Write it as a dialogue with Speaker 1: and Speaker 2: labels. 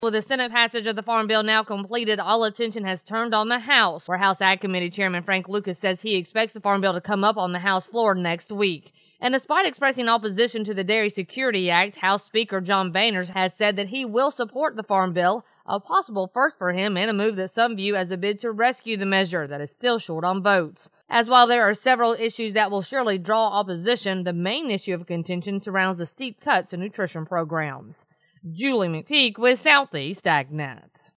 Speaker 1: With the Senate passage of the Farm Bill now completed, all attention has turned on the House, where House Ag Committee Chairman Frank Lucas says he expects the Farm Bill to come up on the House floor next week. And despite expressing opposition to the Dairy Security Act, House Speaker John Boehner has said that he will support the Farm Bill, a possible first for him and a move that some view as a bid to rescue the measure that is still short on votes. As while there are several issues that will surely draw opposition, the main issue of contention surrounds the steep cuts to nutrition programs. Julie McPeak with Southeast AgNet.